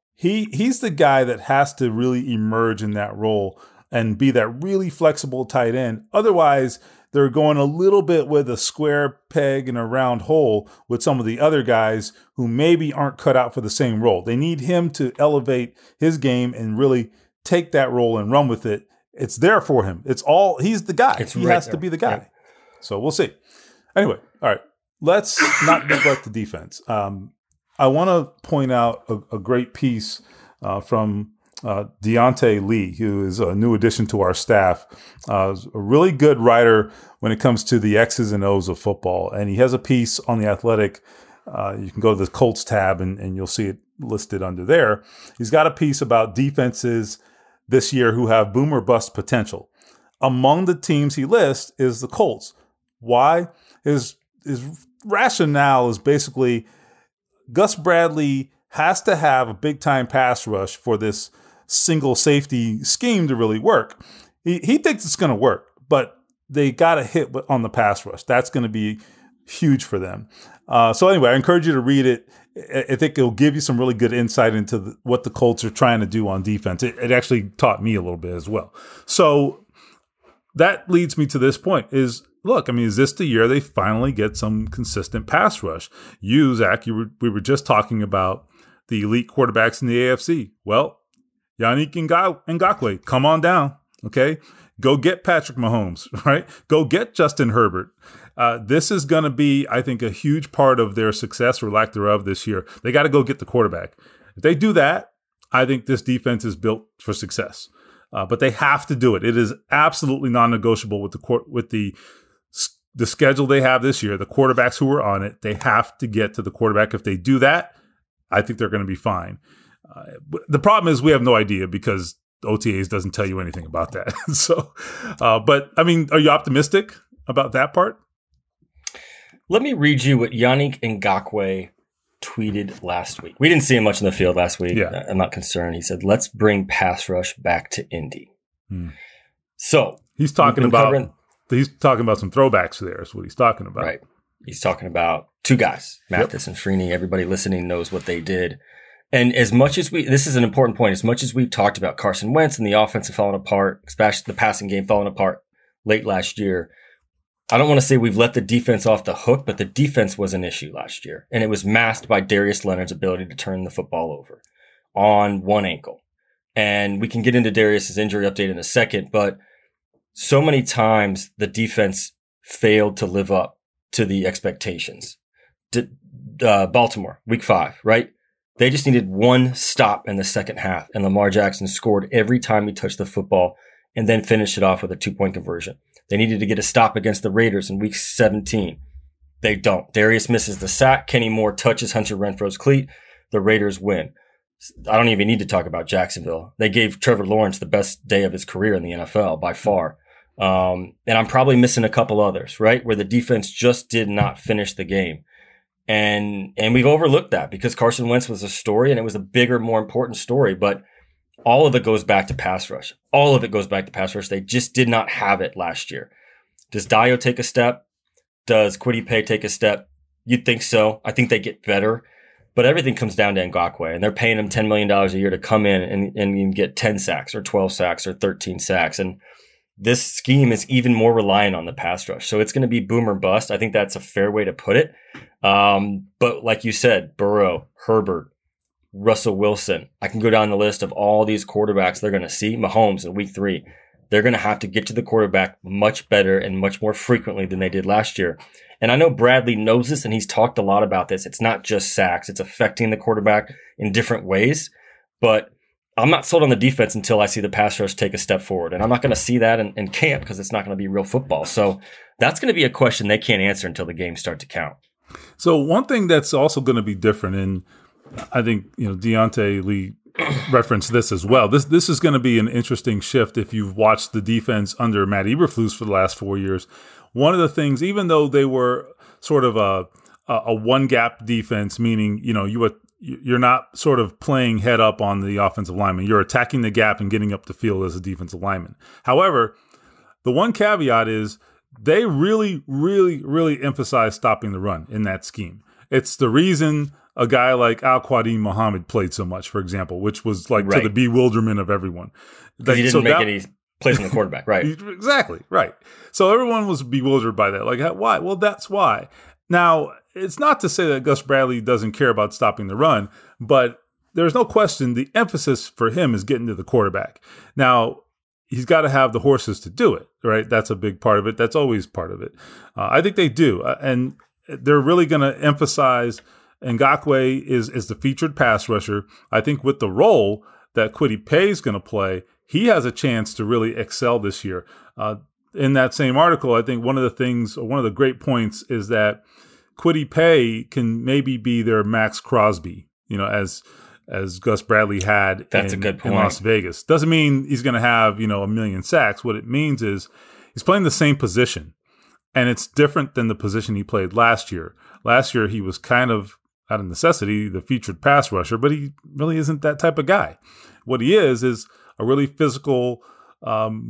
He he's the guy that has to really emerge in that role and be that really flexible tight end. Otherwise, they're going a little bit with a square peg and a round hole with some of the other guys who maybe aren't cut out for the same role. They need him to elevate his game and really take that role and run with it. It's there for him. It's all, he's the guy. It's he right has there. to be the guy. Yeah. So we'll see. Anyway, all right. Let's not neglect the defense. Um, I want to point out a, a great piece uh, from Uh, Deontay Lee, who is a new addition to our staff, uh, a really good writer when it comes to the X's and O's of football. And he has a piece on The Athletic. Uh, you can go to the Colts tab and, and you'll see it listed under there. He's got a piece about defenses this year who have boom or bust potential. Among the teams he lists is the Colts. Why? His, his rationale is basically Gus Bradley has to have a big-time pass rush for this single safety scheme to really work. He he thinks it's going to work, but they got to hit on the pass rush. That's going to be huge for them. Uh, so anyway, I encourage you to read it. I think it'll give you some really good insight into the, what the Colts are trying to do on defense. It, it actually taught me a little bit as well. So that leads me to this point is, look, I mean, is this the year they finally get some consistent pass rush? You, Zach, you were, we were just talking about the elite quarterbacks in the A F C. Well, Yannick Ngakoue, come on down, okay? Go get Patrick Mahomes, right? Go get Justin Herbert. Uh, this is going to be, I think, a huge part of their success or lack thereof this year. They got to go get the quarterback. If they do that, I think this defense is built for success. Uh, but they have to do it. It is absolutely non-negotiable with the court, with the the schedule they have this year. The quarterbacks who are on it, they have to get to the quarterback. If they do that, I think they're going to be fine. Uh, the problem is we have no idea because O T As doesn't tell you anything about that. so, uh, but I mean, are you optimistic about that part? Let me read you what Yannick Ngakoue tweeted last week. We didn't see him much in the field last week. Yeah. I'm not concerned. He said, "Let's bring pass rush back to Indy." Hmm. So he's talking about covering, he's talking about some throwbacks there. Is what he's talking about. Right. He's talking about two guys, Mathis yep. and Freeney. Everybody listening knows what they did. And as much as we, this is an important point, as much as we've talked about Carson Wentz and the offensive falling apart, especially the passing game falling apart late last year, I don't want to say we've let the defense off the hook, but the defense was an issue last year. And it was masked by Darius Leonard's ability to turn the football over on one ankle. And we can get into Darius's injury update in a second, but so many times the defense failed to live up to the expectations. D- uh, Baltimore, week five, right? They just needed one stop in the second half, and Lamar Jackson scored every time he touched the football and then finished it off with a two-point conversion. They needed to get a stop against the Raiders in week seventeen. They don't. Darius misses the sack. Kenny Moore touches Hunter Renfro's cleat. The Raiders win. I don't even need to talk about Jacksonville. They gave Trevor Lawrence the best day of his career in the N F L by far. Um, and I'm probably missing a couple others, right, where the defense just did not finish the game. And and we've overlooked that because Carson Wentz was a story and it was a bigger, more important story. But all of it goes back to pass rush. All of it goes back to pass rush. They just did not have it last year. Does Dio take a step? Does Kwity Paye take a step? You'd think so. I think they get better. But everything comes down to Ngakoue, and they're paying him ten million dollars a year to come in and, and get ten sacks or twelve sacks or thirteen sacks. And this scheme is even more reliant on the pass rush. So it's going to be boom or bust. I think that's a fair way to put it. Um, but like you said, Burrow, Herbert, Russell Wilson, I can go down the list of all these quarterbacks they're going to see. Mahomes in week three, they're going to have to get to the quarterback much better and much more frequently than they did last year. And I know Bradley knows this, and he's talked a lot about this. It's not just sacks. It's affecting the quarterback in different ways. But I'm not sold on the defense until I see the pass rush take a step forward. And I'm not going to see that in, in camp because it's not going to be real football. So that's going to be a question they can't answer until the games start to count. So one thing that's also going to be different, and I think, you know, Deontay Lee referenced this as well. This this is going to be an interesting shift if you've watched the defense under Matt Eberflus for the last four years. One of the things, even though they were sort of a a one gap defense, meaning, you know, you were, you're not sort of playing head up on the offensive lineman. You're attacking the gap and getting up the field as a defensive lineman. However, the one caveat is they really, really, really emphasize stopping the run in that scheme. It's the reason a guy like Al-Quadin Muhammad played so much, for example, which was like right. to the bewilderment of everyone. Because he didn't so make that, any plays on the quarterback, right? Exactly, right. So everyone was bewildered by that. Like, why? Well, that's why. Now, it's not to say that Gus Bradley doesn't care about stopping the run, but there's no question the emphasis for him is getting to the quarterback. Now, he's got to have the horses to do it, right? That's a big part of it. That's always part of it. Uh, I think they do. Uh, and they're really going to emphasize Ngakoue is, is the featured pass rusher. I think with the role that Kwity Paye is going to play, he has a chance to really excel this year. Uh, in that same article, I think one of the things, or one of the great points is that Kwity Paye can maybe be their Max Crosby, you know, as as Gus Bradley had That's in, a good point. in Las Vegas. Doesn't mean he's going to have, you know, a million sacks. What it means is he's playing the same position, and it's different than the position he played last year. Last year, he was kind of, out of necessity, the featured pass rusher, but he really isn't that type of guy. What he is is a really physical, um,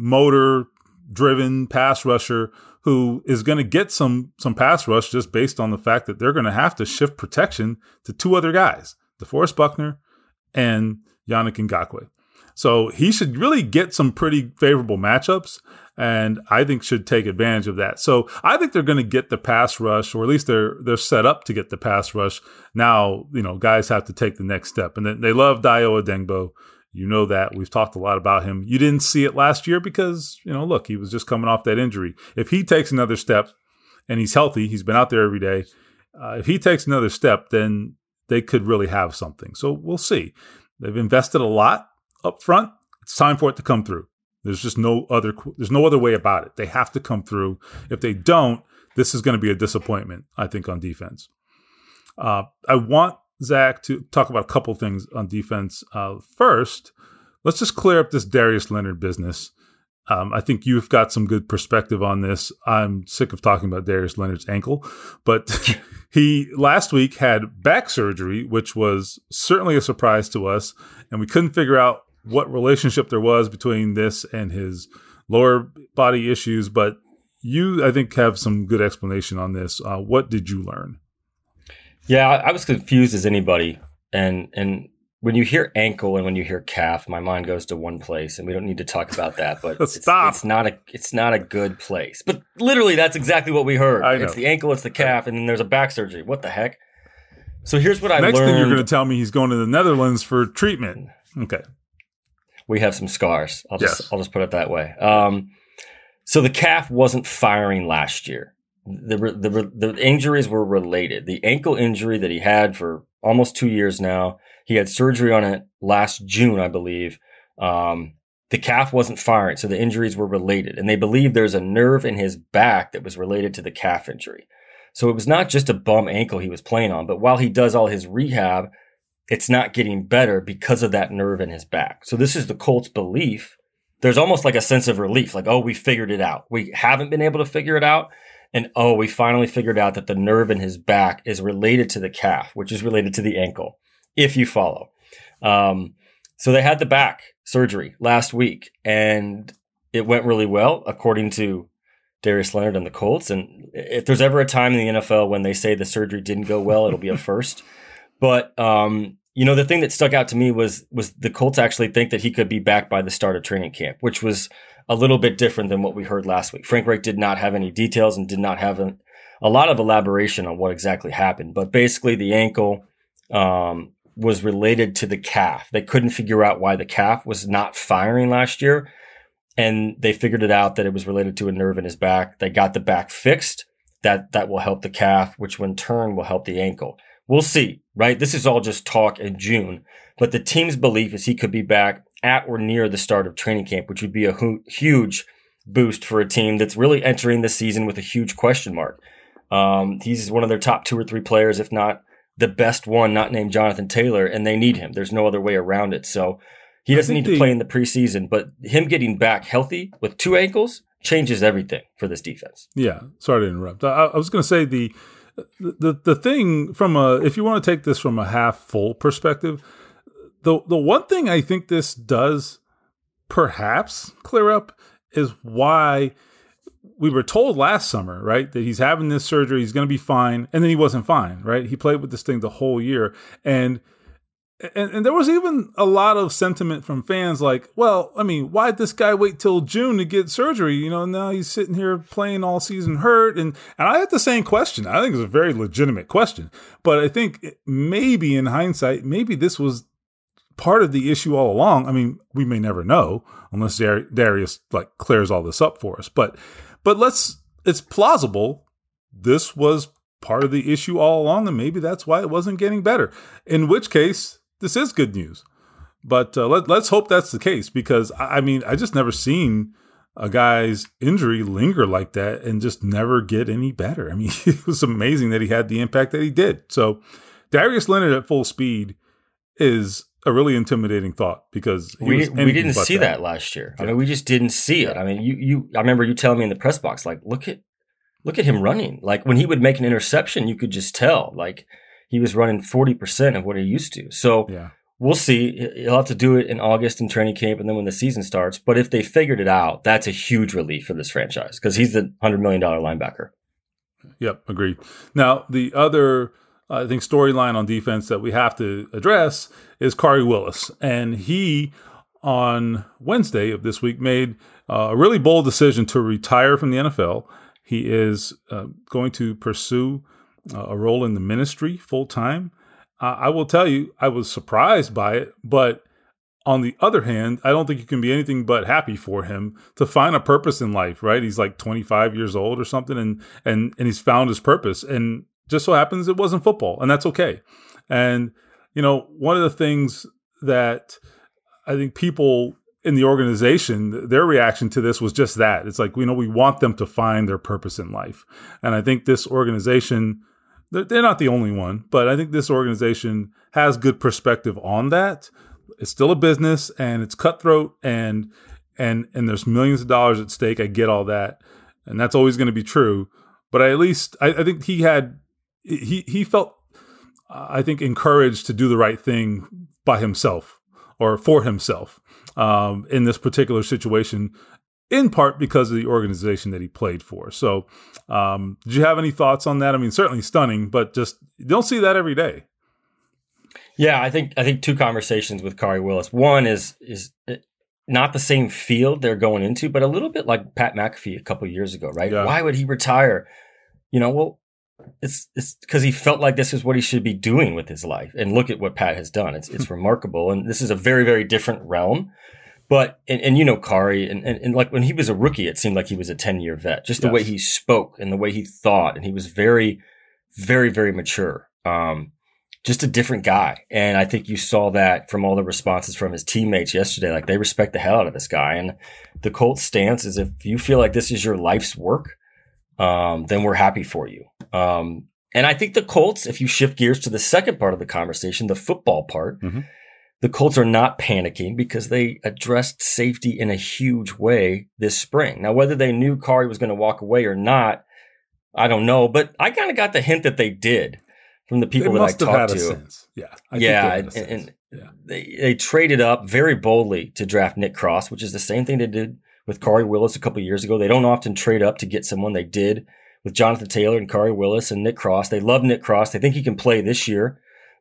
motor-driven pass rusher who is going to get some some pass rush just based on the fact that they're going to have to shift protection to two other guys, DeForest Buckner and Yannick Ngakoue. So he should really get some pretty favorable matchups, and I think should take advantage of that. So I think they're going to get the pass rush, or at least they're they're set up to get the pass rush. Now, you know, guys have to take the next step. And then they love Dayo Odengbo. You know that. We've talked a lot about him. You didn't see it last year because, you know, look, he was just coming off that injury. If he takes another step and he's healthy, he's been out there every day. Uh, if he takes another step, then they could really have something. So we'll see. They've invested a lot up front. It's time for it to come through. There's just no other, there's no other way about it. They have to come through. If they don't, this is going to be a disappointment, I think, on defense. Uh, I want Zach to talk about a couple things on defense. Uh, first, let's just clear up this Darius Leonard business. Um, I think you've got some good perspective on this. I'm sick of talking about Darius Leonard's ankle, but he last week had back surgery, which was certainly a surprise to us, and we couldn't figure out what relationship there was between this and his lower body issues. But you, I think, have some good explanation on this. Uh, what did you learn? Yeah, I was confused as anybody. And and when you hear ankle and when you hear calf, my mind goes to one place, and we don't need to talk about that. But it's, it's not a it's not a good place. But literally, that's exactly what we heard. I know. It's the ankle, it's the calf, and then there's a back surgery. What the heck? So here's what I Next learned. Next thing you're going to tell me he's going to the Netherlands for treatment. Okay. We have some scars. I'll just yes. I'll just put it that way. Um, so the calf wasn't firing last year. The, the the injuries were related. The ankle injury that he had for almost two years now, he had surgery on it last June, I believe. Um, the calf wasn't firing, so the injuries were related. And they believe there's a nerve in his back that was related to the calf injury. So it was not just a bum ankle he was playing on, but while he does all his rehab, it's not getting better because of that nerve in his back. So this is the Colts' belief. There's almost like a sense of relief, like, oh, we figured it out. We haven't been able to figure it out. And, oh, we finally figured out that the nerve in his back is related to the calf, which is related to the ankle, if you follow. Um, so they had the back surgery last week, and it went really well, according to Darius Leonard and the Colts. And if there's ever a time in the N F L when they say the surgery didn't go well, it'll be a first. But, um, you know, the thing that stuck out to me was was the Colts actually think that he could be back by the start of training camp, which was a little bit different than what we heard last week. Frank Reich did not have any details and did not have a, a lot of elaboration on what exactly happened. But basically the ankle um, was related to the calf. They couldn't figure out why the calf was not firing last year. And they figured it out that it was related to a nerve in his back. They got the back fixed. That that will help the calf, which in turn will help the ankle. We'll see, right? This is all just talk in June. But the team's belief is he could be back at or near the start of training camp, which would be a hu- huge boost for a team that's really entering the season with a huge question mark. Um, he's one of their top two or three players, if not the best one, not named Jonathan Taylor, and they need him. There's no other way around it. So he doesn't need to play in the preseason, but him getting back healthy with two ankles changes everything for this defense. Yeah, sorry to interrupt. I, I was going to say the, the the thing from a, if you want to take this from a half full perspective, the the one thing I think this does perhaps clear up is why we were told last summer, right, that he's having this surgery, he's going to be fine, and then he wasn't fine, right? He played with this thing the whole year, and And, and there was even a lot of sentiment from fans like, well, I mean, why'd this guy wait till June to get surgery? You know, now he's sitting here playing all season hurt. And, and I had the same question. I think it's a very legitimate question. But I think maybe in hindsight, maybe this was part of the issue all along. I mean, we may never know unless Dar- Darius like clears all this up for us. But but let's, it's plausible this was part of the issue all along, and maybe that's why it wasn't getting better. In which case, this is good news, but uh, let, let's hope that's the case because, I mean, I just never seen a guy's injury linger like that and just never get any better. I mean, it was amazing that he had the impact that he did. So Darius Leonard at full speed is a really intimidating thought because he we, was we didn't see that. that last year. Yeah. I mean, we just didn't see it. I mean, you, you, I remember you telling me in the press box, like, look at, look at him running. Like when he would make an interception, you could just tell, like, he was running forty percent of what he used to. So yeah. We'll see. He'll have to do it in August in training camp and then when the season starts. But if they figured it out, that's a huge relief for this franchise because he's the one hundred million dollars linebacker. Yep, agreed. Now, the other, uh, I think, storyline on defense that we have to address is Khari Willis. And he, on Wednesday of this week, made uh, a really bold decision to retire from the N F L. He is uh, going to pursue Uh, a role in the ministry full time. Uh, I will tell you, I was surprised by it, but on the other hand, I don't think you can be anything but happy for him to find a purpose in life, right? He's like twenty-five years old or something, and and and he's found his purpose. And just so happens it wasn't football, and that's okay. And you know, one of the things that I think people in the organization, their reaction to this was just that. It's like, you know, we want them to find their purpose in life. And I think this organization, they're not the only one, but I think this organization has good perspective on that. It's still a business and it's cutthroat and and and there's millions of dollars at stake. I get all that. And that's always going to be true. But I, at least I, I think he had he he felt uh, I think encouraged to do the right thing by himself or for himself um, in this particular situation, in part because of the organization that he played for. So um, did you have any thoughts on that? I mean, certainly stunning, but just you don't see that every day. Yeah, I think I think two conversations with Khari Willis. One is is not the same field they're going into, but a little bit like Pat McAfee a couple of years ago, right? Yeah. Why would he retire? You know, well, it's it's because he felt like this is what he should be doing with his life. And look at what Pat has done. It's it's remarkable. And this is a very, very different realm. But, and, and you know, Khari, and, and, and like when he was a rookie, it seemed like he was a ten-year vet. Just the yes. way he spoke and the way he thought. And he was very, very, very mature. Um, just a different guy. And I think you saw that from all the responses from his teammates yesterday. Like, they respect the hell out of this guy. And the Colts stance is, if you feel like this is your life's work, um, then we're happy for you. Um, and I think the Colts, if you shift gears to the second part of the conversation, the football part, mm-hmm. the Colts are not panicking because they addressed safety in a huge way this spring. Now, whether they knew Khari was going to walk away or not, I don't know. But I kind of got the hint that they did from the people they that I must have talked had to. A sense. Yeah, I yeah, think they had a and, sense. and yeah. they they traded up very boldly to draft Nick Cross, which is the same thing they did with Khari Willis a couple of years ago. They don't often trade up to get someone. They did with Jonathan Taylor and Khari Willis and Nick Cross. They love Nick Cross. They think he can play this year.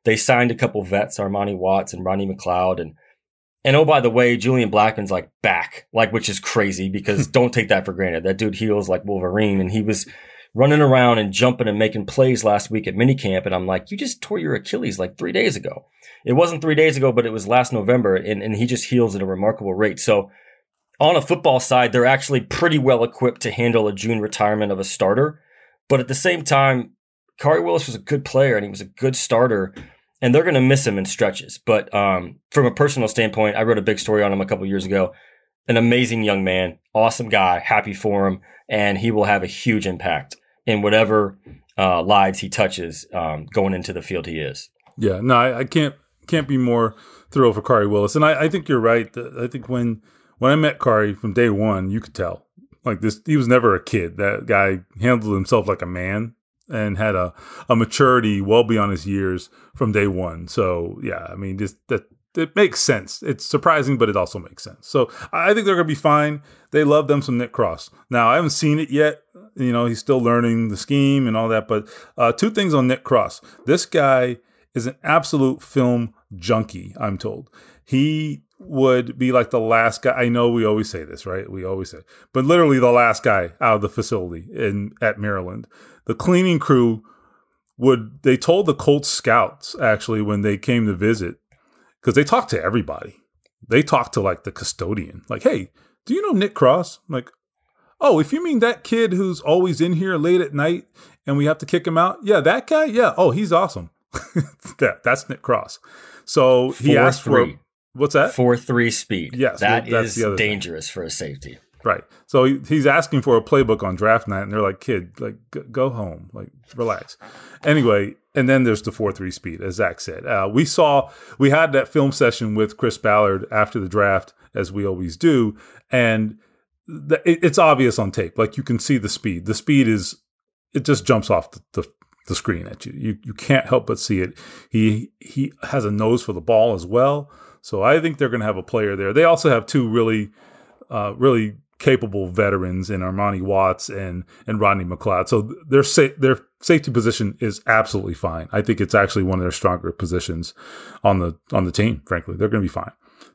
They signed a couple vets, Armani Watts and Rodney McLeod. And, and oh, by the way, Julian Blackmon's like back, like, which is crazy because don't take that for granted. That dude heals like Wolverine, and he was running around and jumping and making plays last week at minicamp. And I'm like, you just tore your Achilles like three days ago. It wasn't three days ago, but it was last November, and, and he just heals at a remarkable rate. So on a football side, they're actually pretty well equipped to handle a June retirement of a starter. But at the same time, Khari Willis was a good player and he was a good starter, and they're going to miss him in stretches. But um, from a personal standpoint, I wrote a big story on him a couple years ago. An amazing young man, awesome guy, happy for him, and he will have a huge impact in whatever uh, lives he touches um, going into the field he is. Yeah, no, I, I can't can't be more thrilled for Khari Willis. And I, I think you're right. I think when when I met Khari from day one, you could tell. Like this, he was never a kid. That guy handled himself like a man and had a, a maturity well beyond his years from day one. So yeah, I mean, just that it makes sense. It's surprising, but it also makes sense. So I think they're going to be fine. They love them some Nick Cross. Now I haven't seen it yet. You know, he's still learning the scheme and all that. But uh, two things on Nick Cross. This guy is an absolute film junkie, I'm told. He would be like the last guy. I know we always say this, right? We always say, but literally the last guy out of the facility in at Maryland. The cleaning crew would, they told the Colts scouts actually when they came to visit, because they talked to everybody. They talked to like the custodian, like, hey, do you know Nick Cross? I'm like, oh, if you mean that kid who's always in here late at night and we have to kick him out. Yeah, that guy. Yeah. Oh, he's awesome. that, that's Nick Cross. So he Four, asked three. for, what's that? four three speed. Yes. That well, that's is the other dangerous thing. For a safety. Right. So he, he's asking for a playbook on draft night, and they're like, kid, like, go, go home, like, relax. Anyway, and then there's the four three speed, as Zach said. Uh, we saw, we had that film session with Chris Ballard after the draft, as we always do, and the, it, it's obvious on tape. Like, you can see the speed. The speed is, it just jumps off the, the, the screen at you. You you can't help but see it. He He has a nose for the ball as well. So I think they're going to have a player there. They also have two really, uh, really capable veterans in Armani Watts and and Rodney McLeod. So their sa- their safety position is absolutely fine. I think it's actually one of their stronger positions on the on the team. Frankly, they're going to be fine.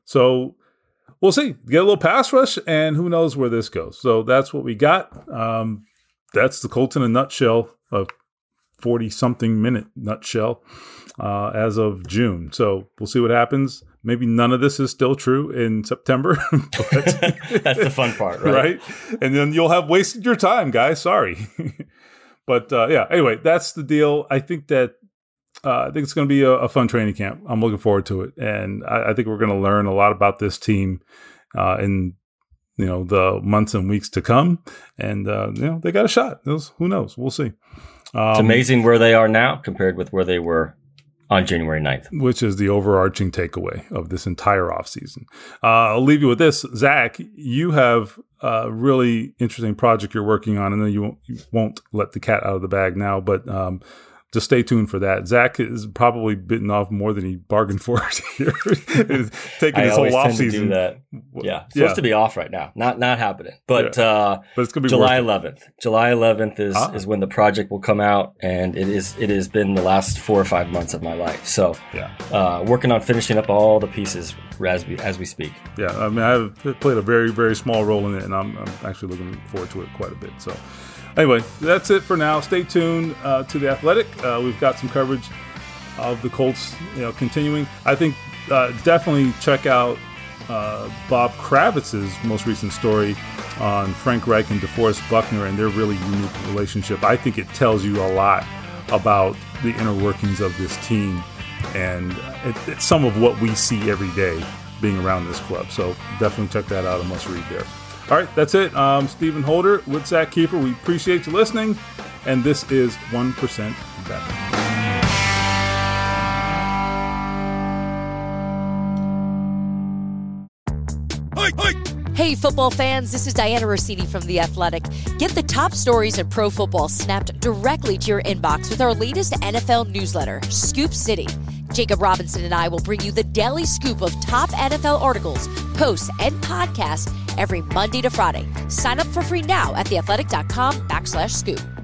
So we'll see. Get a little pass rush, and who knows where this goes. So that's what we got. Um, that's the Colts in a nutshell, a forty-something minute nutshell uh, as of June. So we'll see what happens. Maybe none of this is still true in September. But, that's the fun part, right? Right? And then you'll have wasted your time, guys. Sorry. But uh, yeah, anyway, that's the deal. I think that uh, I think it's going to be a, a fun training camp. I'm looking forward to it. And I, I think we're going to learn a lot about this team uh, in you know the months and weeks to come. And uh, you know they got a shot. Those, who knows? We'll see. Um, it's amazing where they are now compared with where they were on January ninth. Which is the overarching takeaway of this entire offseason. Uh, I'll leave you with this. Zach, you have a really interesting project you're working on. I know you won't, you won't let the cat out of the bag now, but um, just stay tuned for that. Zach is probably bitten off more than he bargained for here. Taking his whole offseason. Do that. Yeah. It's supposed yeah. to be off right now. Not not happening. But, yeah. uh, but it's gonna be July eleventh. July eleventh is, ah. is when the project will come out, and it is it has been the last four or five months of my life. So yeah. uh, working on finishing up all the pieces as we as we speak. Yeah, I mean I've played a very, very small role in it, and I'm, I'm actually looking forward to it quite a bit. So anyway, that's it for now. Stay tuned uh, to The Athletic. Uh, we've got some coverage of the Colts, you know, continuing. I think uh, definitely check out uh, Bob Kravitz's most recent story on Frank Reich and DeForest Buckner and their really unique relationship. I think it tells you a lot about the inner workings of this team and it, it's some of what we see every day being around this club. So definitely check that out. A must read there. All right, that's it. I'm Stephen Holder with Zach Keefer. We appreciate you listening, and this is one percent Better. Hey, football fans, this is Diana Rossini from The Athletic. Get the top stories in pro football snapped directly to your inbox with our latest N F L newsletter, Scoop City. Jacob Robinson and I will bring you the daily scoop of top N F L articles, posts, and podcasts every Monday to Friday. Sign up for free now at theathletic.com backslash scoop.